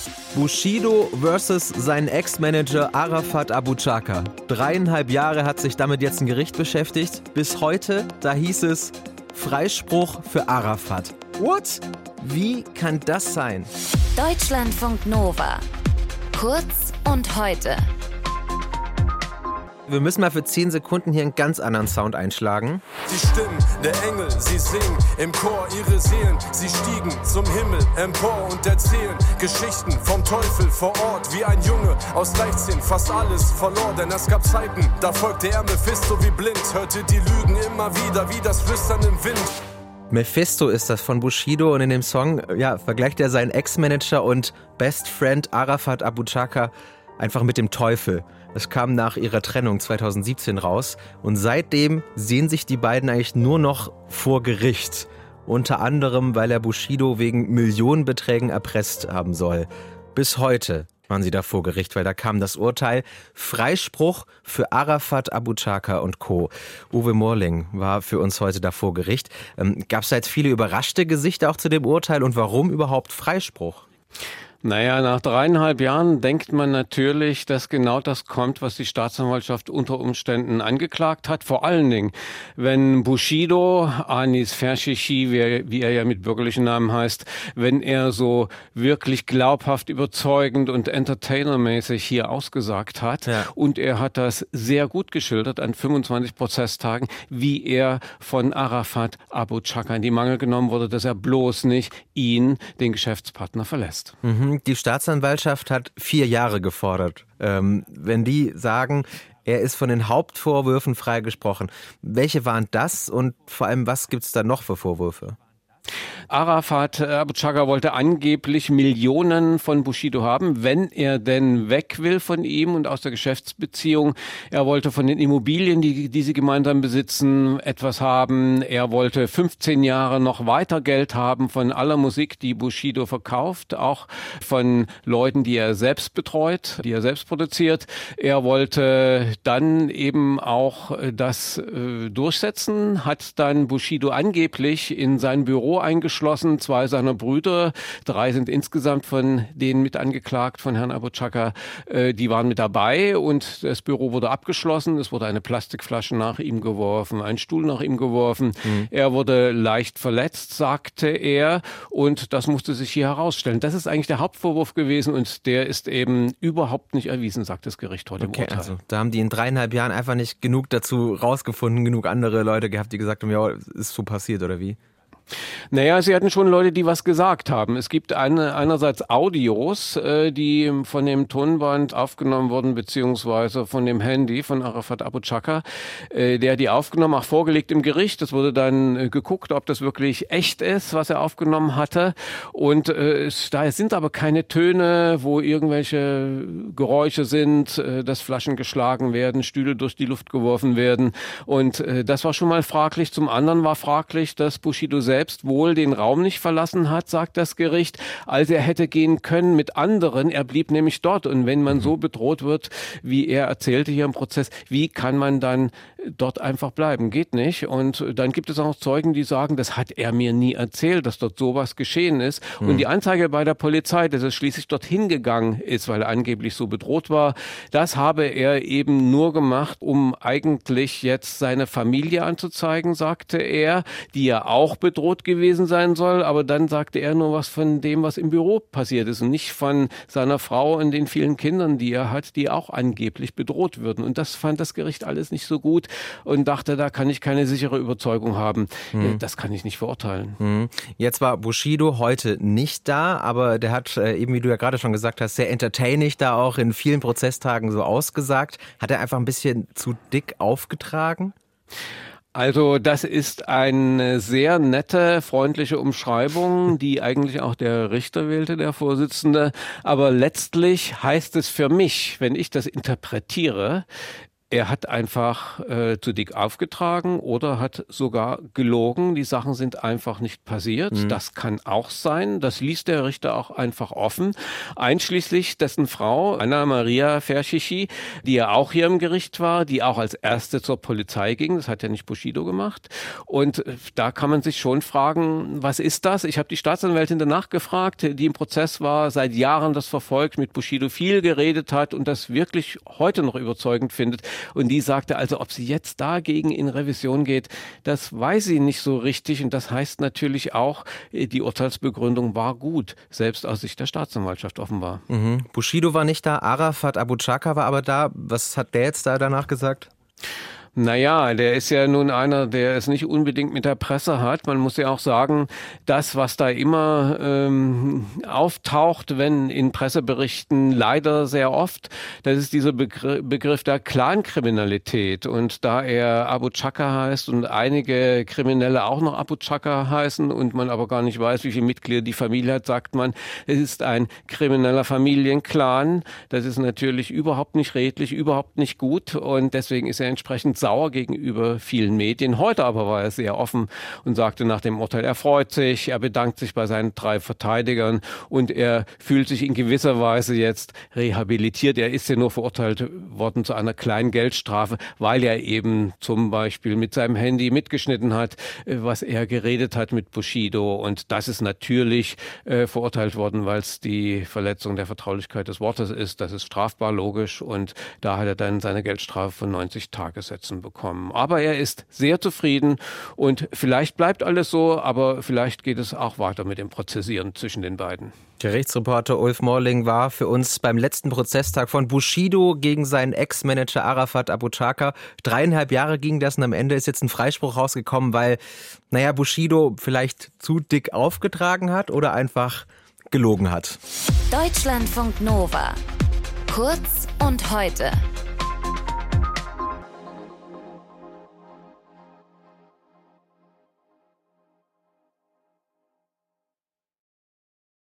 Bushido versus seinen Ex-Manager Arafat Abu Chaka. 3,5 Jahre hat sich damit jetzt ein Gericht beschäftigt. Bis heute, da hieß es Freispruch für Arafat. What? Wie kann das sein? Deutschlandfunk Nova. Kurz und heute. Wir müssen mal für 10 Sekunden hier einen ganz anderen Sound einschlagen. Die Stimmen der Engel, sie singen im Chor ihre Seelen. Sie stiegen zum Himmel empor und erzählen Geschichten vom Teufel vor Ort. Wie ein Junge aus Leichtsinn fast alles verlor. Denn es gab Zeiten, da folgte er Mephisto wie blind. Hörte die Lügen immer wieder wie das Flüstern im Wind. Mephisto ist das von Bushido und in dem Song vergleicht er seinen Ex-Manager und Best Friend Arafat Abu Chaka einfach mit dem Teufel. Das kam nach ihrer Trennung 2017 raus und seitdem sehen sich die beiden eigentlich nur noch vor Gericht. Unter anderem, weil er Bushido wegen Millionenbeträgen erpresst haben soll. Bis heute waren sie da vor Gericht, weil da kam das Urteil Freispruch für Arafat Abu Chaka und Co. Uwe Morling war für uns heute da vor Gericht. Gab es da jetzt viele überraschte Gesichter auch zu dem Urteil und warum überhaupt Freispruch? Naja, nach 3,5 Jahren denkt man natürlich, dass genau das kommt, was die Staatsanwaltschaft unter Umständen angeklagt hat. Vor allen Dingen, wenn Bushido, Anis Ferchichi, wie er ja mit bürgerlichen Namen heißt, wenn er so wirklich glaubhaft, überzeugend und entertainermäßig hier ausgesagt hat. Ja. Und er hat das sehr gut geschildert an 25 Prozesstagen, wie er von Arafat Abu Chaka in die Mangel genommen wurde, dass er bloß nicht ihn, den Geschäftspartner, verlässt. Die Staatsanwaltschaft hat 4 Jahre gefordert. Wenn die sagen, er ist von den Hauptvorwürfen freigesprochen, welche waren das und vor allem, was gibt es da noch für Vorwürfe? Arafat Abu Chaka wollte angeblich Millionen von Bushido haben, wenn er denn weg will von ihm und aus der Geschäftsbeziehung. Er wollte von den Immobilien, die sie gemeinsam besitzen, etwas haben. Er wollte 15 Jahre noch weiter Geld haben von aller Musik, die Bushido verkauft, auch von Leuten, die er selbst betreut, die er selbst produziert. Er wollte dann eben auch das durchsetzen, hat dann Bushido angeblich in sein Büro eingeschlossen, 2 seiner Brüder, 3 sind insgesamt von denen mit angeklagt, von Herrn Abu Chaka, die waren mit dabei und das Büro wurde abgeschlossen, es wurde eine Plastikflasche nach ihm geworfen, ein Stuhl nach ihm geworfen, er wurde leicht verletzt, sagte er, und das musste sich hier herausstellen. Das ist eigentlich der Hauptvorwurf gewesen und der ist eben überhaupt nicht erwiesen, sagt das Gericht heute im Urteil. Also da haben die in 3,5 Jahren einfach nicht genug dazu rausgefunden, genug andere Leute gehabt, die gesagt haben, ja, ist so passiert oder wie? Naja, sie hatten schon Leute, die was gesagt haben. Es gibt einerseits Audios, die von dem Tonband aufgenommen wurden, beziehungsweise von dem Handy von Arafat Abu Chaka. Der die aufgenommen, auch vorgelegt im Gericht. Es wurde dann geguckt, ob das wirklich echt ist, was er aufgenommen hatte. Und da sind aber keine Töne, wo irgendwelche Geräusche sind, dass Flaschen geschlagen werden, Stühle durch die Luft geworfen werden. Und das war schon mal fraglich. Zum anderen war fraglich, dass Bushido selbst wohl den Raum nicht verlassen hat, sagt das Gericht, als er hätte gehen können mit anderen. Er blieb nämlich dort. Und wenn man so bedroht wird, wie er erzählte hier im Prozess, wie kann man dann dort einfach bleiben? Geht nicht. Und dann gibt es auch Zeugen, die sagen, das hat er mir nie erzählt, dass dort sowas geschehen ist. Und die Anzeige bei der Polizei, dass er schließlich dorthin gegangen ist, weil er angeblich so bedroht war, das habe er eben nur gemacht, um eigentlich jetzt seine Familie anzuzeigen, sagte er, die ja auch bedroht gewesen sein soll, aber dann sagte er nur was von dem, was im Büro passiert ist und nicht von seiner Frau und den vielen Kindern, die er hat, die auch angeblich bedroht würden. Und das fand das Gericht alles nicht so gut und dachte, da kann ich keine sichere Überzeugung haben. Das kann ich nicht verurteilen. Jetzt war Bushido heute nicht da, aber der hat eben, wie du ja gerade schon gesagt hast, sehr entertaining da auch in vielen Prozesstagen so ausgesagt. Hat er einfach ein bisschen zu dick aufgetragen? Also das ist eine sehr nette, freundliche Umschreibung, die eigentlich auch der Richter wählte, der Vorsitzende. Aber letztlich heißt es für mich, wenn ich das interpretiere, er hat einfach zu dick aufgetragen oder hat sogar gelogen. Die Sachen sind einfach nicht passiert. Das kann auch sein. Das ließ der Richter auch einfach offen. Einschließlich dessen Frau, Anna Maria Ferchichi, die ja auch hier im Gericht war, die auch als erste zur Polizei ging. Das hat ja nicht Bushido gemacht. Und da kann man sich schon fragen, was ist das? Ich habe die Staatsanwältin danach gefragt, die im Prozess war, seit Jahren das verfolgt, mit Bushido viel geredet hat und das wirklich heute noch überzeugend findet. Und die sagte also, ob sie jetzt dagegen in Revision geht, das weiß sie nicht so richtig. Und das heißt natürlich auch, die Urteilsbegründung war gut, selbst aus Sicht der Staatsanwaltschaft offenbar. Bushido war nicht da, Arafat Abu Chaka war aber da. Was hat der jetzt da danach gesagt? Naja, der ist ja nun einer, der es nicht unbedingt mit der Presse hat. Man muss ja auch sagen, das, was da immer auftaucht, wenn in Presseberichten, leider sehr oft, das ist dieser Begriff der Clankriminalität. Und da er Abu Chaka heißt und einige Kriminelle auch noch Abu Chaka heißen und man aber gar nicht weiß, wie viele Mitglieder die Familie hat, sagt man, es ist ein krimineller Familienclan. Das ist natürlich überhaupt nicht redlich, überhaupt nicht gut und deswegen ist er entsprechend sauer gegenüber vielen Medien. Heute aber war er sehr offen und sagte nach dem Urteil, er freut sich, er bedankt sich bei seinen 3 Verteidigern und er fühlt sich in gewisser Weise jetzt rehabilitiert. Er ist ja nur verurteilt worden zu einer kleinen Geldstrafe, weil er eben zum Beispiel mit seinem Handy mitgeschnitten hat, was er geredet hat mit Bushido. Und das ist natürlich verurteilt worden, weil es die Verletzung der Vertraulichkeit des Wortes ist. Das ist strafbar, logisch. Und da hat er dann seine Geldstrafe von 90 Tagessätzen bekommen. Aber er ist sehr zufrieden und vielleicht bleibt alles so, aber vielleicht geht es auch weiter mit dem Prozessieren zwischen den beiden. Gerichtsreporter Ulf Morling war für uns beim letzten Prozesstag von Bushido gegen seinen Ex-Manager Arafat Abu Chaka. 3,5 Jahre ging das und am Ende ist jetzt ein Freispruch rausgekommen, weil, Bushido vielleicht zu dick aufgetragen hat oder einfach gelogen hat. Deutschlandfunk Nova. Kurz und heute.